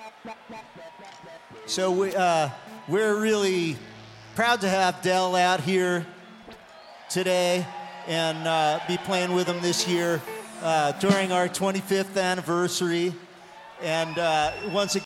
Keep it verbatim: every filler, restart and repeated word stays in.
So we, uh, we're really proud to have Del out here today and uh, be playing with him this year uh, during our twenty-fifth anniversary. And uh, once again,